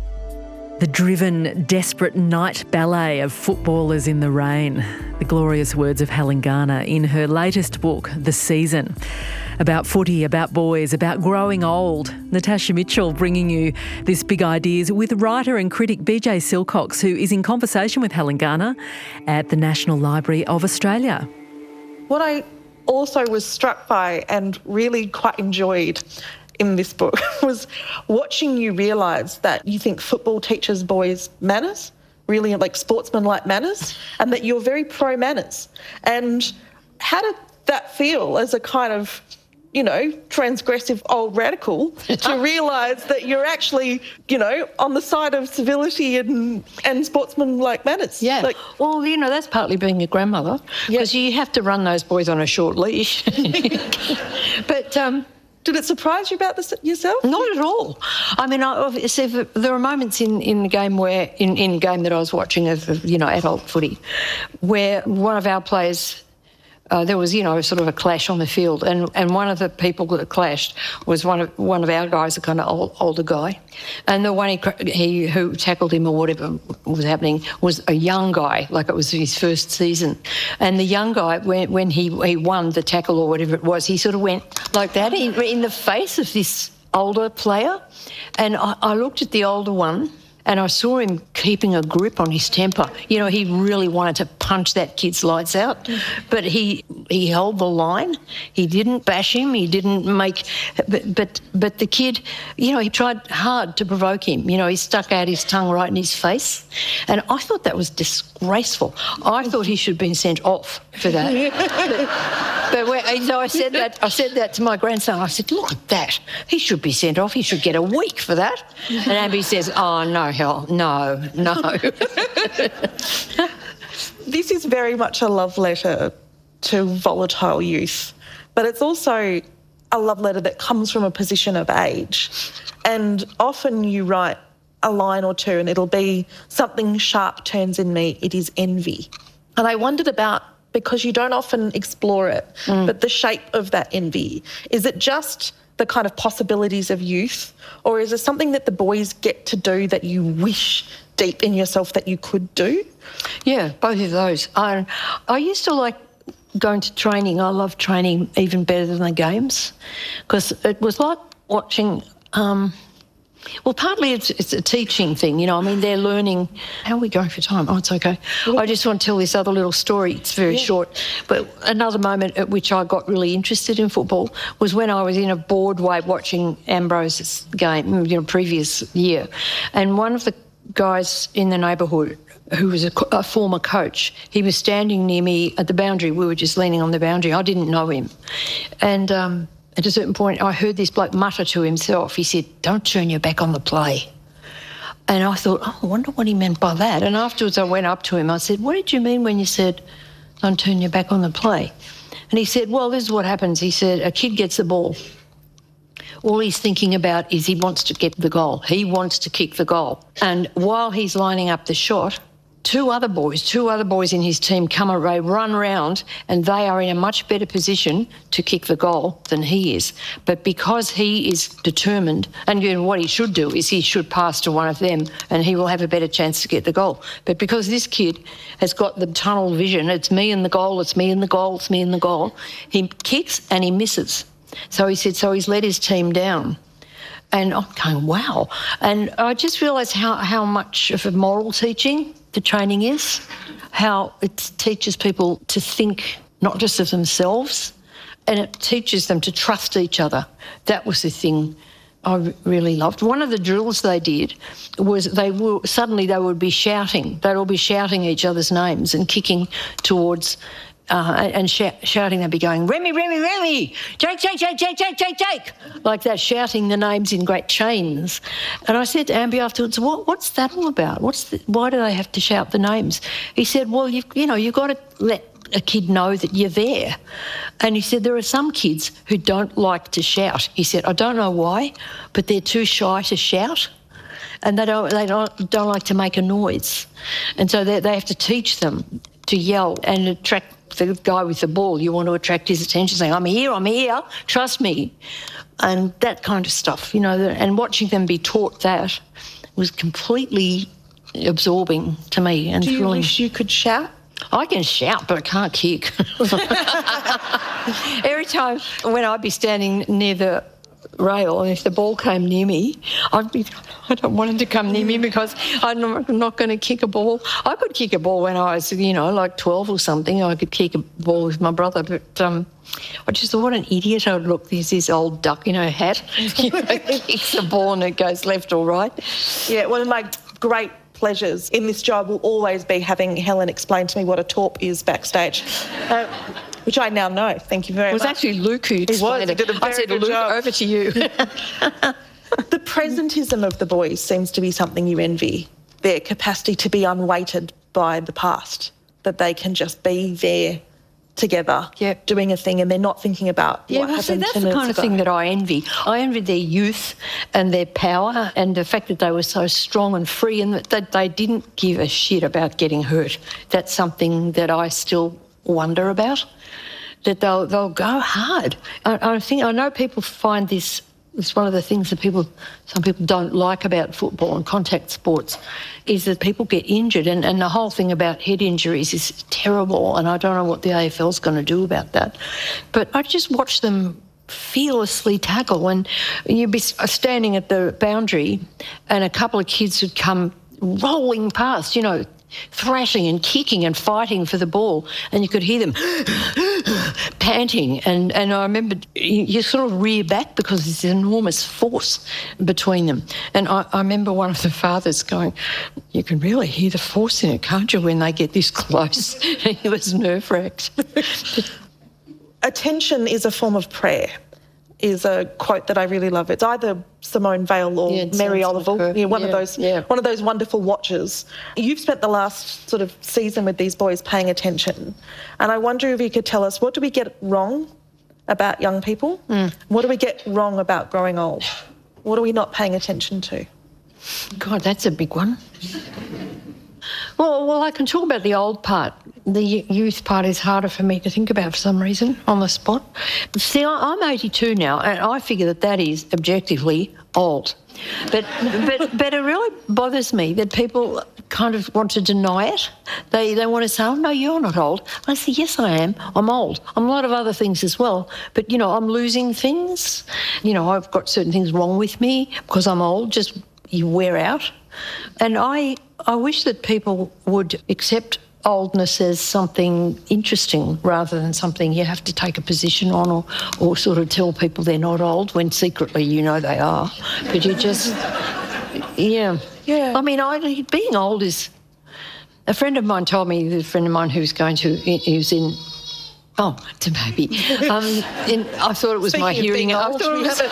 [SPEAKER 3] The driven, desperate night ballet of footballers in the rain. The glorious words of Helen Garner in her latest book, The Season. About footy, about boys, about growing old. Natasha Mitchell bringing you this Big Ideas with writer and critic B J Silcox, who is in conversation with Helen Garner at the National Library of Australia.
[SPEAKER 5] What I also was struck by and really quite enjoyed in this book was watching you realise that you think football teaches boys manners, really like sportsmanlike manners, and that you're very pro manners. And how did that feel as a kind of, you know, transgressive old radical to realise that you're actually, you know, on the side of civility and, and sportsmanlike manners?
[SPEAKER 4] Yeah.
[SPEAKER 5] Like,
[SPEAKER 4] well, you know, that's partly being a grandmother, because
[SPEAKER 5] Yeah.
[SPEAKER 4] you have to run those boys on a short leash. But um,
[SPEAKER 5] did it surprise you about this yourself?
[SPEAKER 4] not at all. I mean, I, obviously, there are moments in, in the game where, in, in the game that I was watching of, you know, adult footy, where one of our players, Uh, there was, you know, sort of a clash on the field, and, and one of the people that clashed was one of one of our guys, a kind of old, older guy, and the one he, he who tackled him or whatever was happening was a young guy, like it was his first season, and the young guy, when when he he won the tackle or whatever it was, he sort of went like that in, in the face of this older player, and I, I looked at the older one. And I saw him keeping a grip on his temper. You know, he really wanted to punch that kid's lights out. But he he held the line. He didn't bash him. He didn't make... But, but but the kid, you know, he tried hard to provoke him. You know, he stuck out his tongue right in his face. And I thought that was disgraceful. I thought he should have been sent off for that. but but when, so I said that I said that to my grandson. I said, look at that. He should be sent off. He should get a week for that. And Abby says, oh, no, hell, no, no.
[SPEAKER 5] This is very much a love letter to volatile youth, but it's also a love letter that comes from a position of age. And often you write a line or two and it'll be something sharp turns in me, it is envy. And I wondered about, because you don't often explore it, mm. but the shape of that envy. Is it just the kind of possibilities of youth, or is it something that the boys get to do that you wish deep in yourself that you could do?
[SPEAKER 4] Yeah, both of those. I, I used to like going to training. I love training even better than the games, because it was like watching... Um, Well, partly it's, it's a teaching thing, you know. I mean, they're learning. How are we going for time? Oh, it's okay. Yeah. I just want to tell this other little story. It's very yeah. short. But another moment at which I got really interested in football was when I was in a bored way watching Ambrose's game, you know, previous year. And one of the guys in the neighbourhood, who was a, a former coach, he was standing near me at the boundary. We were just leaning on the boundary. I didn't know him. And... Um, At a certain point, I heard this bloke mutter to himself. He said, don't turn your back on the play. And I thought, oh, I wonder what he meant by that. And afterwards I went up to him. I said, what did you mean when you said, don't turn your back on the play? And he said, well, this is what happens. He said, a kid gets the ball. All he's thinking about is he wants to get the goal. He wants to kick the goal. And while he's lining up the shot, two other boys, two other boys in his team come away, run round, and they are in a much better position to kick the goal than he is. But because he is determined, and you know, what he should do is he should pass to one of them and he will have a better chance to get the goal. But because this kid has got the tunnel vision, it's me in the goal, it's me in the goal, it's me in the goal, he kicks and he misses. So he said, so he's let his team down. And I'm going, wow. And I just realised how, how much of a moral teaching the training is, how it teaches people to think not just of themselves, and it teaches them to trust each other. That was the thing I really loved. One of the drills they did was they were, suddenly they would be shouting. They'd all be shouting each other's names and kicking towards... Uh, and sh- shouting, they'd be going, Remy, Remy, Remy, Jake, Jake, Jake, Jake, Jake, Jake, Jake, like that, shouting the names in great chains. And I said to Amby afterwards, what, what's that all about? What's the, why do they have to shout the names? He said, well, you've, you know, you've got to let a kid know that you're there. And he said, there are some kids who don't like to shout. He said, I don't know why, but they're too shy to shout. And they don't, they don't, don't like to make a noise. And so they, they have to teach them to yell and attract the guy with the ball. You want to attract his attention, saying, I'm here, I'm here, trust me. And that kind of stuff, you know, and watching them be taught that was completely absorbing to me. And
[SPEAKER 5] Do you
[SPEAKER 4] thrilling.
[SPEAKER 5] wish you could shout?
[SPEAKER 4] I can shout, but I can't kick. Every time when I'd be standing near the rail, and if the ball came near me, I'd be, I don't want it to come near me because I'm not, not going to kick a ball. I could kick a ball when I was, you know, like twelve or something. I could kick a ball with my brother, but um, I just thought, what an idiot I would look. There's this old duck in her hat, you know, kicks a ball and it goes left or right.
[SPEAKER 5] Yeah, one of my great pleasures in this job will always be having Helen explain to me what a torp is backstage. Uh, Which I now know. Thank you very much.
[SPEAKER 4] It was actually Luke who explained
[SPEAKER 5] it. Was. He did a very
[SPEAKER 4] I said,
[SPEAKER 5] good
[SPEAKER 4] Luke,
[SPEAKER 5] job.
[SPEAKER 4] over to you.
[SPEAKER 5] The presentism of the boys seems to be something you envy. Their capacity to be unweighted by the past, that they can just be there together,
[SPEAKER 4] yep.
[SPEAKER 5] doing a thing, and they're not thinking about
[SPEAKER 4] yeah,
[SPEAKER 5] what
[SPEAKER 4] well, see,
[SPEAKER 5] happened
[SPEAKER 4] that's
[SPEAKER 5] ten
[SPEAKER 4] the
[SPEAKER 5] minutes
[SPEAKER 4] kind of
[SPEAKER 5] ago.
[SPEAKER 4] thing that I envy. I envy their youth and their power and the fact that they were so strong and free and that, that they didn't give a shit about getting hurt. That's something that I still wonder about. That they'll they'll go hard. I, I think I know people find this. It's one of the things that people, some people don't like about football and contact sports, is that people get injured, and, and the whole thing about head injuries is terrible. And I don't know what the A F L's going to do about that. But I just watch them fearlessly tackle, and you'd be standing at the boundary, and a couple of kids would come rolling past, you know, thrashing and kicking and fighting for the ball, and you could hear them panting, and, and I remember you, you sort of rear back because there's enormous force between them. And I, I remember one of the fathers going, you can really hear the force in it, can't you, when they get this close? He was nerve-wracked.
[SPEAKER 5] Attention is a form of prayer, is a quote that I really love. It's either Simone Weil or
[SPEAKER 4] Yeah, it
[SPEAKER 5] Mary
[SPEAKER 4] sounds
[SPEAKER 5] Oliver,
[SPEAKER 4] like her.
[SPEAKER 5] yeah, one
[SPEAKER 4] Yeah,
[SPEAKER 5] of those,
[SPEAKER 4] yeah.
[SPEAKER 5] one of those wonderful watchers. You've spent the last sort of season with these boys paying attention, and I wonder if you could tell us, what do we get wrong about young people? Mm. What do we get wrong about growing old? What are we not paying attention to?
[SPEAKER 4] God, that's a big one. Well, well, I can talk about the old part. The youth part is harder for me to think about for some reason on the spot. See, I'm eighty-two now, and I figure that that is objectively old. But but but it really bothers me that people kind of want to deny it. They they want to say, oh, no, you're not old. I say, yes, I am. I'm old. I'm a lot of other things as well. But, you know, I'm losing things. You know, I've got certain things wrong with me because I'm old, just you wear out. And I I wish that people would accept oldness as something interesting rather than something you have to take a position on, or, or sort of tell people they're not old when secretly you know they are. But you just, yeah.
[SPEAKER 5] Yeah.
[SPEAKER 4] I mean, I, being old is... A friend of mine told me, a friend of mine who was going to, he was in... Oh, it's a baby. Um, in, I thought it was
[SPEAKER 5] Speaking
[SPEAKER 4] my
[SPEAKER 5] of
[SPEAKER 4] hearing.
[SPEAKER 5] being
[SPEAKER 4] I
[SPEAKER 5] old,
[SPEAKER 4] thought it
[SPEAKER 5] we
[SPEAKER 4] was...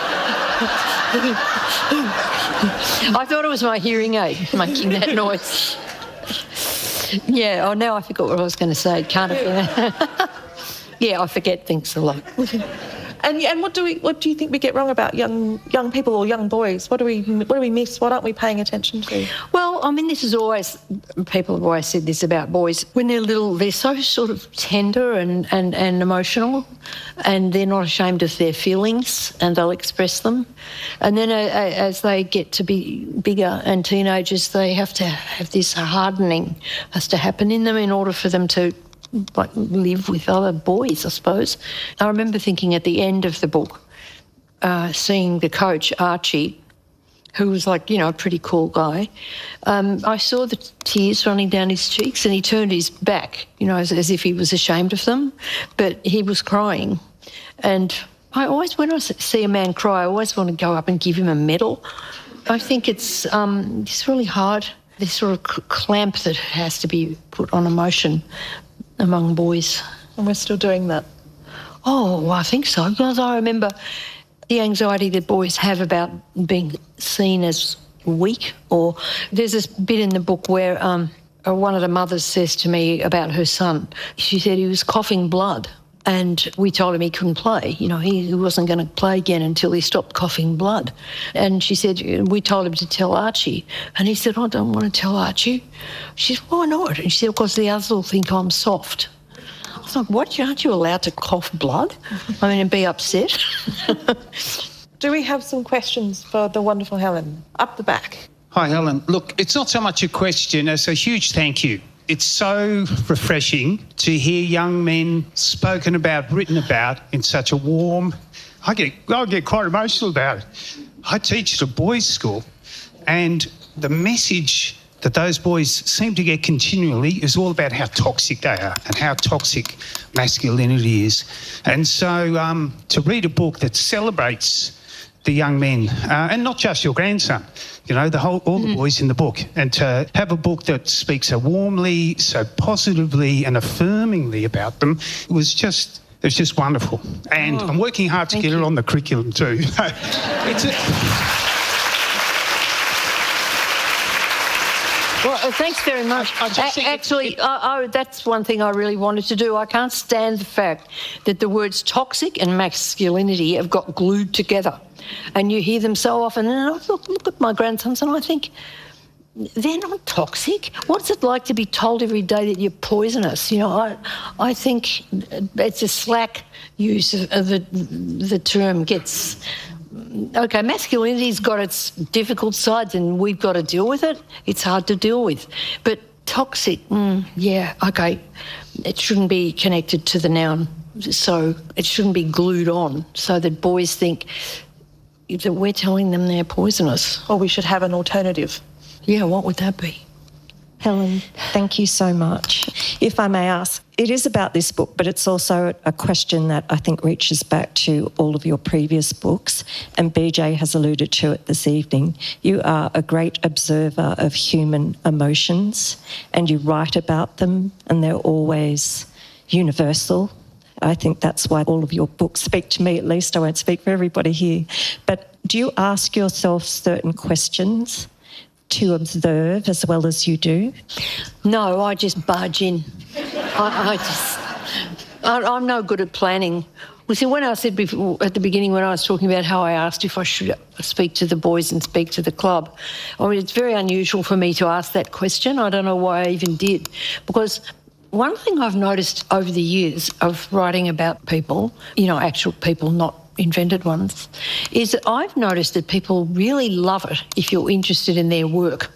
[SPEAKER 5] have
[SPEAKER 4] I thought it was my hearing aid making that noise. Yeah, oh, now I forgot what I was going to say. Can't have been. Yeah, I forget things a lot.
[SPEAKER 5] And and what do we what do you think we get wrong about young young people or young boys? What do we what do we miss? What aren't we paying attention to?
[SPEAKER 4] Well, I mean, this is always, people have always said this about boys. When they're little, they're so sort of tender and, and, and emotional, and they're not ashamed of their feelings, and they'll express them. And then uh, as they get to be bigger and teenagers, they have to have this hardening has to happen in them in order for them to like live with other boys, I suppose. I remember thinking at the end of the book, uh, seeing the coach, Archie, who was like, you know, a pretty cool guy, um, I saw the tears running down his cheeks, and he turned his back, you know, as, as if he was ashamed of them, but he was crying. And I always, when I see a man cry, I always want to go up and give him a medal. I think it's, um, it's really hard, this sort of clamp that has to be put on emotion among boys.
[SPEAKER 5] And we're still doing that.
[SPEAKER 4] Oh, well, I think so, because I remember the anxiety that boys have about being seen as weak. Or there's this bit in the book where um, one of the mothers says to me about her son, she said he was coughing blood, and we told him he couldn't play. You know, he, he wasn't going to play again until he stopped coughing blood. And she said, we told him to tell Archie. And he said, I don't want to tell Archie. She said, why not? And she said, because the others will think I'm soft. I was like, what? Aren't you allowed to cough blood? I mean, and be upset?
[SPEAKER 5] Do we have some questions for the wonderful Helen? Up the back.
[SPEAKER 6] Hi, Helen. Look, it's not so much a question as a huge thank you. It's so refreshing to hear young men spoken about, written about in such a warm... I get, I get quite emotional about it. I teach at a boys' school, and the message that those boys seem to get continually is all about how toxic they are and how toxic masculinity is. And so um, to read a book that celebrates the young men, uh, and not just your grandson, you know, the whole, all the mm. boys in the book, and to have a book that speaks so warmly, so positively and affirmingly about them, it was just, it was just wonderful. And oh, I'm working hard to get you. it on the curriculum too. It's a...
[SPEAKER 4] Well, uh, thanks very much.
[SPEAKER 6] I, I
[SPEAKER 4] a- actually, it, I, I, that's one thing I really wanted to do. I can't stand the fact that the words toxic and masculinity have got glued together. And you hear them so often. And I look, look at my grandsons and I think, they're not toxic. What's it like to be told every day that you're poisonous? You know, I, I think it's a slack use of, of the, the term gets... OK, masculinity's got its difficult sides and we've got to deal with it. It's hard to deal with. But toxic, mm, yeah, OK, it shouldn't be connected to the noun. So it shouldn't be glued on so that boys think that we're telling them they're poisonous.
[SPEAKER 5] Or we should have an alternative.
[SPEAKER 4] Yeah, what would that be?
[SPEAKER 7] Helen, thank you so much. If I may ask, it is about this book, but it's also a question that I think reaches back to all of your previous books, and B J has alluded to it this evening. You are a great observer of human emotions, and you write about them, and they're always universal. I think that's why all of your books speak to me, at least. I won't speak for everybody here. But do you ask yourself certain questions to observe as well as you do?
[SPEAKER 4] No, I just barge in. I, I just, I, I'm no good at planning. Well, see, when I said before, at the beginning when I was talking about how I asked if I should speak to the boys and speak to the club, I mean, it's very unusual for me to ask that question. I don't know why I even did. Because one thing I've noticed over the years of writing about people, you know, actual people, not invented ones, is that I've noticed that people really love it if you're interested in their work.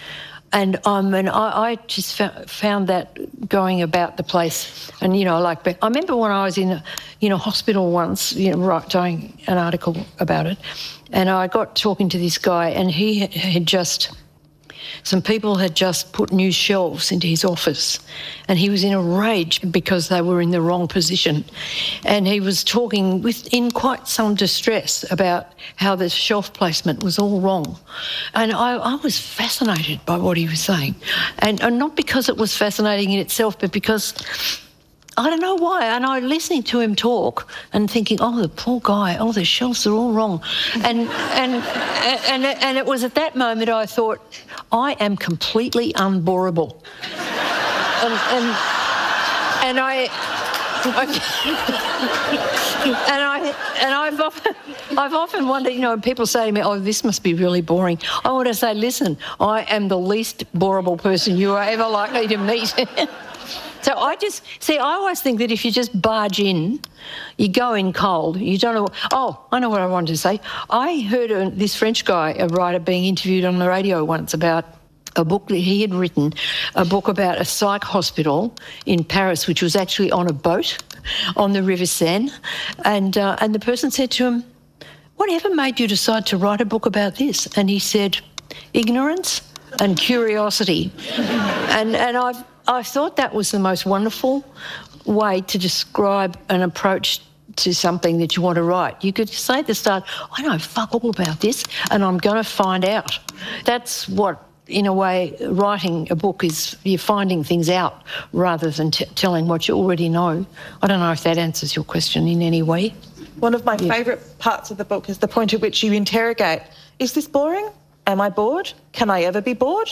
[SPEAKER 4] And um, and I, I just fa- found that going about the place. And, you know, like, I remember when I was in a, in a hospital once, you know, writing an article about it, and I got talking to this guy, and he had just... Some people had just put new shelves into his office, and he was in a rage because they were in the wrong position. And he was talking with in quite some distress about how the shelf placement was all wrong. And I, I was fascinated by what he was saying. And, and not because it was fascinating in itself, but because... I don't know why. And I was listening to him talk and thinking, oh, the poor guy, oh, the shelves are all wrong. And and and and it was at that moment I thought, I am completely unboreable. and, and and I and I and I've often, I've often wondered, you know, people say to me, "Oh, this must be really boring." I want to say, listen, I am the least boreable person you are ever likely to meet. So I just see. I always think that if you just barge in, you go in cold. You don't know. Oh, I know what I wanted to say. I heard a, this French guy, a writer, being interviewed on the radio once about a book that he had written, a book about a psych hospital in Paris, which was actually on a boat on the River Seine. And, uh, and the person said to him, "Whatever made you decide to write a book about this?" And he said, "Ignorance and curiosity." and and I've, I thought that was the most wonderful way to describe an approach to something that you want to write. You could say at the start, "I know fuck all about this and I'm going to find out." That's what, in a way, writing a book is. You're finding things out rather than t- telling what you already know. I don't know if that answers your question in any way.
[SPEAKER 5] One of my
[SPEAKER 4] Yeah.
[SPEAKER 5] favourite parts of the book is the point at which you interrogate, is this boring? Am I bored? Can I ever be bored?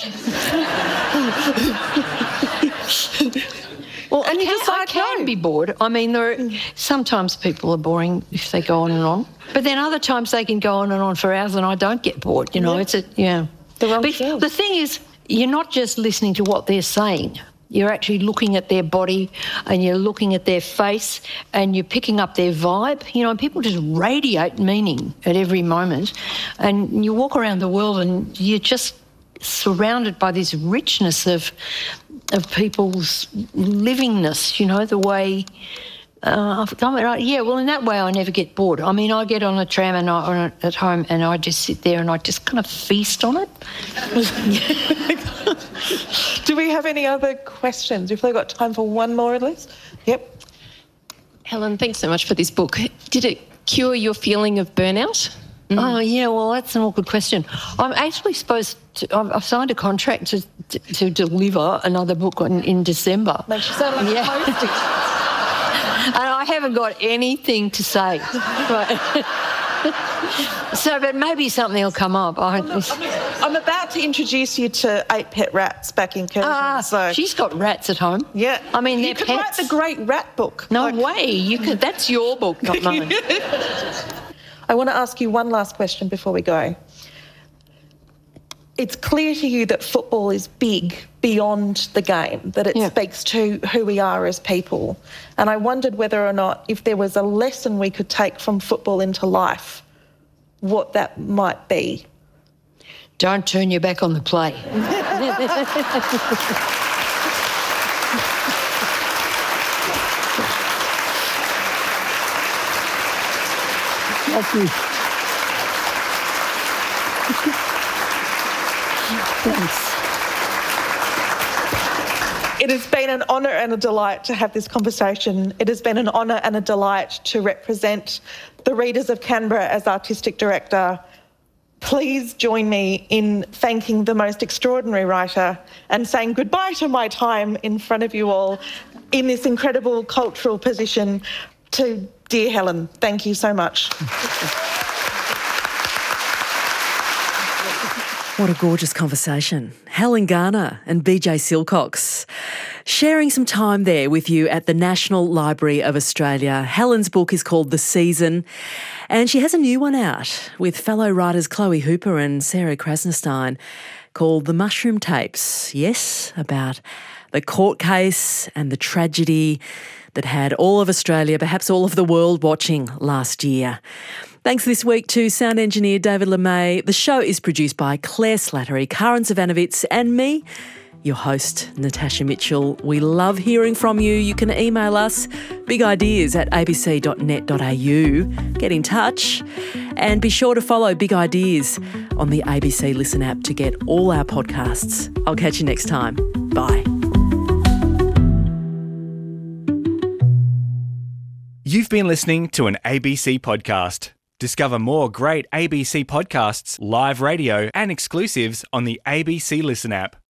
[SPEAKER 4] Well,
[SPEAKER 5] And you
[SPEAKER 4] can, I
[SPEAKER 5] decide
[SPEAKER 4] can
[SPEAKER 5] no.
[SPEAKER 4] be bored. I mean, there are, sometimes people are boring if they go on and on, but then other times they can go on and on for hours and I don't get bored. You know,
[SPEAKER 5] Yeah.
[SPEAKER 4] it's a yeah.
[SPEAKER 5] The wrong
[SPEAKER 4] But
[SPEAKER 5] show.
[SPEAKER 4] the thing is, you're not just listening to what they're saying. You're actually looking at their body and you're looking at their face and you're picking up their vibe. You know, people just radiate meaning at every moment. And you walk around the world and you're just surrounded by this richness of of people's livingness, you know, the way... Uh, I mean, yeah, well, in that way I never get bored. I mean, I get on a tram and I, on a, at home and I just sit there and I just kind of feast on it.
[SPEAKER 5] Do we have any other questions? We've only got time for one more at least. Yep.
[SPEAKER 8] Helen, thanks so much for this book. Did it cure your feeling of burnout?
[SPEAKER 4] Oh, yeah, well, that's an awkward question. I'm actually supposed to... I've, I've signed a contract to, to, to deliver another book in, in December.
[SPEAKER 5] Makes you sound like
[SPEAKER 4] Yeah.
[SPEAKER 5] a postie.
[SPEAKER 4] And I haven't got anything to say. Right. So, but maybe something will come up. I,
[SPEAKER 5] I'm about to introduce you to Eight Pet Rats back in Curtin.
[SPEAKER 4] ah,
[SPEAKER 5] so
[SPEAKER 4] she's got rats at home.
[SPEAKER 5] yeah,
[SPEAKER 4] I mean,
[SPEAKER 5] you
[SPEAKER 4] they're
[SPEAKER 5] could
[SPEAKER 4] pets.
[SPEAKER 5] write the Great Rat Book.
[SPEAKER 4] No
[SPEAKER 5] Like-
[SPEAKER 4] way. You could. That's your book, not mine.
[SPEAKER 5] I want to ask you one last question before we go. It's clear to you that football is big beyond the game, that it
[SPEAKER 4] Yeah.
[SPEAKER 5] speaks to who we are as people. And I wondered whether or not, if there was a lesson we could take from football into life, what that might be.
[SPEAKER 4] Don't turn your back on the play. Thank you. Thanks.
[SPEAKER 5] It has been an honour and a delight to have this conversation. It has been an honour and a delight to represent the Readers of Canberra as Artistic Director. Please join me in thanking the most extraordinary writer and saying goodbye to my time in front of you all in this incredible cultural position to dear Helen. Thank you so much.
[SPEAKER 3] What a gorgeous conversation. Helen Garner and B J Silcox sharing some time there with you at the National Library of Australia. Helen's book is called The Season, and she has a new one out with fellow writers Chloe Hooper and Sarah Krasnostein called The Mushroom Tapes. Yes, about the court case and the tragedy that had all of Australia, perhaps all of the world, watching last year. Thanks this week to sound engineer David LeMay. The show is produced by Claire Slattery, Karen Zavanovitz and me, your host, Natasha Mitchell. We love hearing from you. You can email us, big ideas at a b c dot net dot a u. Get in touch and be sure to follow Big Ideas on the A B C Listen app to get all our podcasts. I'll catch you next time. Bye.
[SPEAKER 1] You've been listening to an A B C podcast. Discover more great A B C podcasts, live radio, and exclusives on the A B C Listen app.